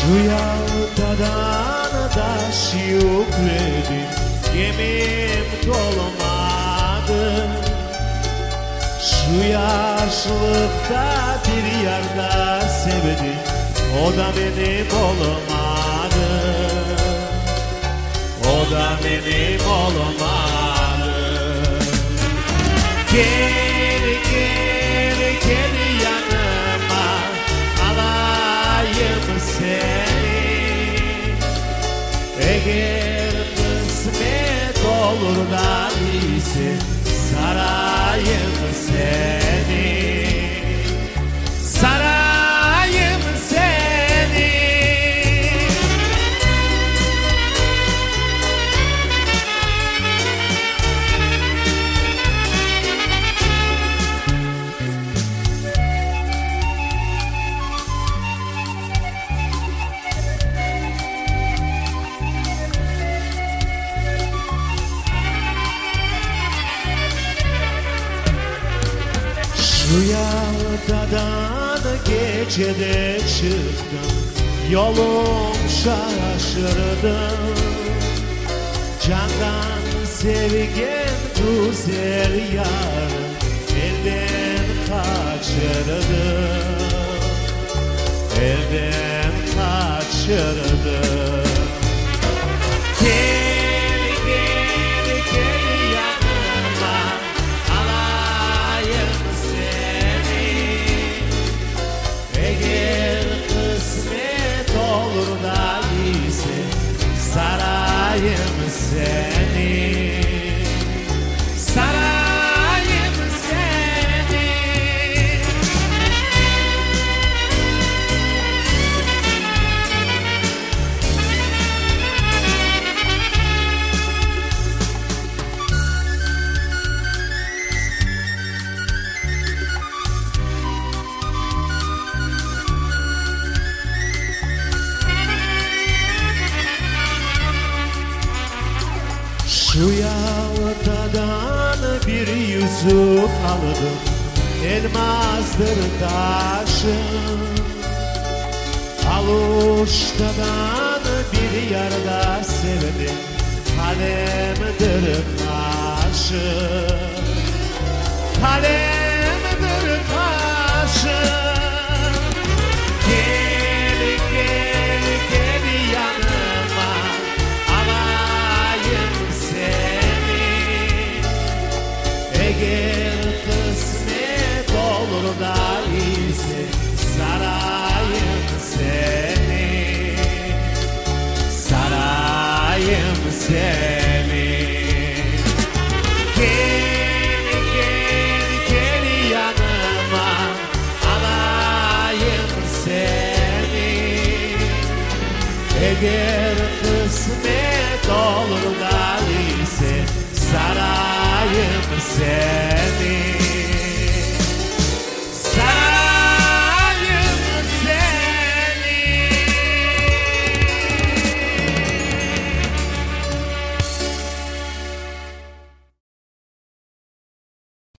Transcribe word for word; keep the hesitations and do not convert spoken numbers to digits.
Şu yağdadan da şükredin, gemim dolmadı. Şu yaşlılıkta bir yerde sevdim, o da benim olmadı. O da benim olmadı. Gel gel gel yanıma, alayım seni. Eğer kısmet olur da ise sarayım seni. Sarayım seni. Şu yağdadan gecede çıktım, yolum şaşırdım. Candan sevgen güzel yarım elden kaçırdım. Elden kaçırdım. Gel gel gel yanıma, alayım seni. Eğer kısmet olur da ise sarayım seni. Sarayım seni. Şu yağdadan bir yüzük aldım, elmazdır taşım. Aluştadan bir yerde sevdim, kalemdir kaşım. Kalemdir kaşım. Gel gel gel yanıma, alayım seni. Eğer kısmet olur da ise sarayım seni. Sarayım seni. Gel gel gel yanıma, alayım seni. Eğer kısmet olur da ise sarayım seni.